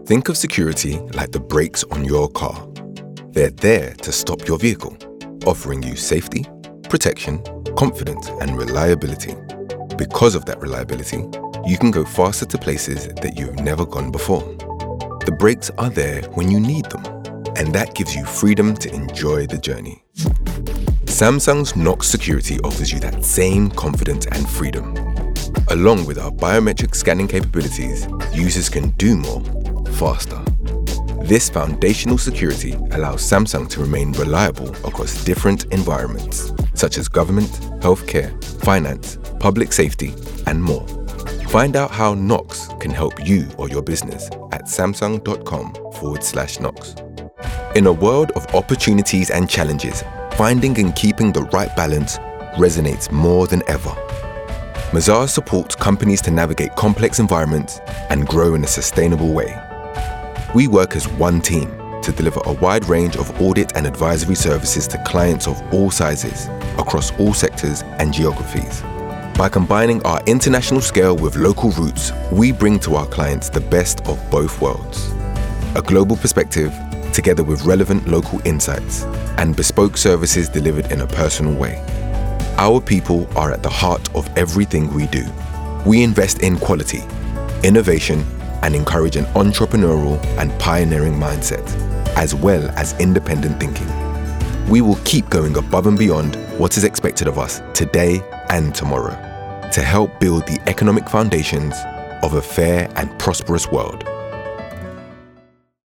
Think of security like the brakes on your car. They're there to stop your vehicle, offering you safety, protection, confidence, and reliability. Because of that reliability, you can go faster to places that you've never gone before. The brakes are there when you need them, and that gives you freedom to enjoy the journey. Samsung's Knox Security offers you that same confidence and freedom. Along with our biometric scanning capabilities, users can do more, faster. This foundational security allows Samsung to remain reliable across different environments, such as government, healthcare, finance, public safety, and more. Find out how Knox can help you or your business at samsung.com/Knox. In a world of opportunities and challenges, finding and keeping the right balance resonates more than ever. Mazars supports companies to navigate complex environments and grow in a sustainable way. We work as one team to deliver a wide range of audit and advisory services to clients of all sizes, across all sectors and geographies. By combining our international scale with local roots, we bring to our clients the best of both worlds. A global perspective, together with relevant local insights, and bespoke services delivered in a personal way. Our people are at the heart of everything we do. We invest in quality, innovation, and encourage an entrepreneurial and pioneering mindset, as well as independent thinking. We will keep going above and beyond what is expected of us today and tomorrow to help build the economic foundations of a fair and prosperous world.